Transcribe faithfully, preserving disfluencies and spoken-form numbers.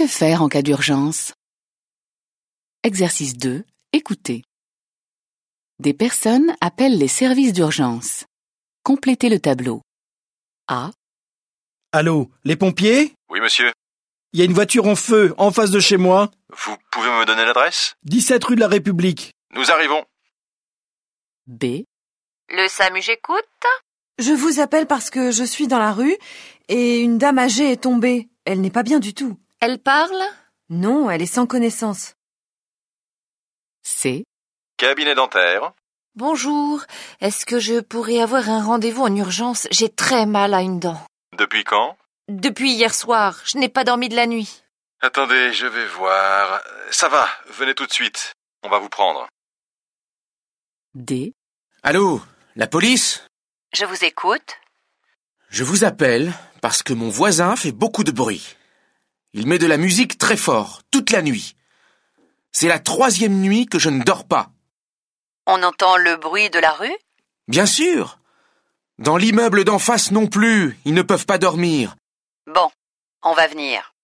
Que faire en cas d'urgence? Exercice deux. Écoutez. Des personnes appellent les services d'urgence. Complétez le tableau. A. Allô, les pompiers? Oui, monsieur. Il y a une voiture en feu, en face de chez moi. Vous pouvez me donner l'adresse? dix-sept rue de la République. Nous arrivons. B. Le SAMU, j'écoute. Je vous appelle parce que je suis dans la rue et une dame âgée est tombée. Elle n'est pas bien du tout. Elle parle? Non, elle est sans connaissance. C. Cabinet dentaire. Bonjour. Est-ce que je pourrais avoir un rendez-vous en urgence? J'ai très mal à une dent. Depuis quand? Depuis hier soir. Je n'ai pas dormi de la nuit. Attendez, je vais voir. Ça va, venez tout de suite. On va vous prendre. D. Allô, la police? Je vous écoute. Je vous appelle parce que mon voisin fait beaucoup de bruit. Il met de la musique très fort, toute la nuit. C'est la troisième nuit que je ne dors pas. On entend le bruit de la rue? Bien sûr. Dans l'immeuble d'en face non plus, ils ne peuvent pas dormir. Bon, on va venir.